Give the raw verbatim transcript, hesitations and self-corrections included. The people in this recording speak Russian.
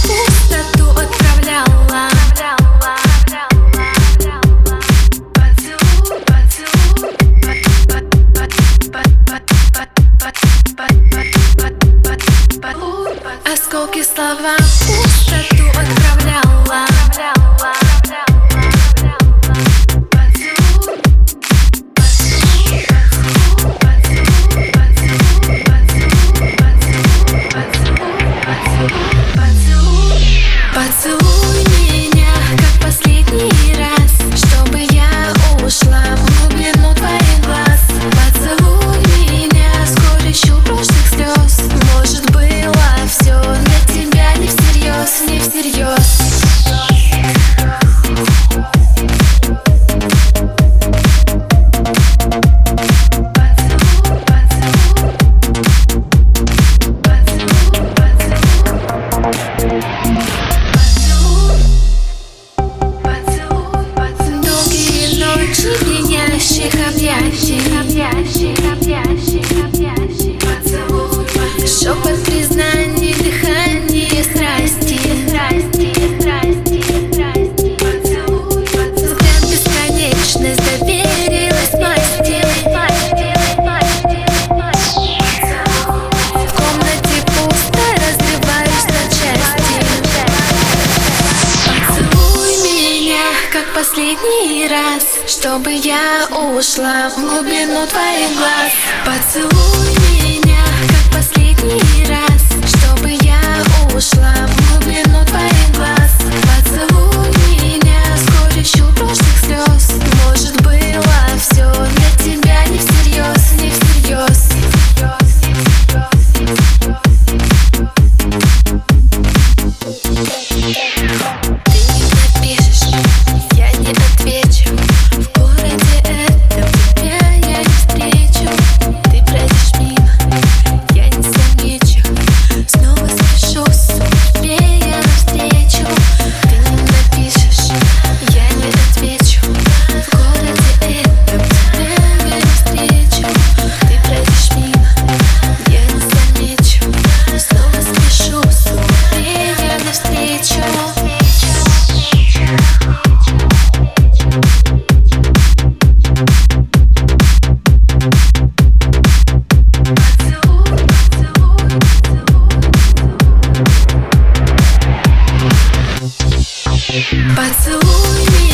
пустоту отправляла. Осколки слова в пустоту отправляла. Поцелуй меня, как последний раз, чтобы я ушла в глубину твоих глаз. Поцелуй меня с горечью прошлых слез. Может, было все для тебя не всерьез, не всерьез. Пьянящих объятий, объятий, объятий, объятий. Поцелуй, шепот признаний, дыхание страсти, страсти, страсти, страсти. Поцелуй, взгляд бесконечность доверилась масти, масти, масти, масти. В комнате пусто, разрываюсь на части. Поцелуй меня, как последний раз, чтобы я ушла в глубину твоих глаз. Поцелуй меня, как последний раз, чтобы я ушла в глубину твоих глаз. Поцелуй меня с горечью прошлых слез. Может, было все для тебя не всерьез, не всерьез. Поцелуй меня.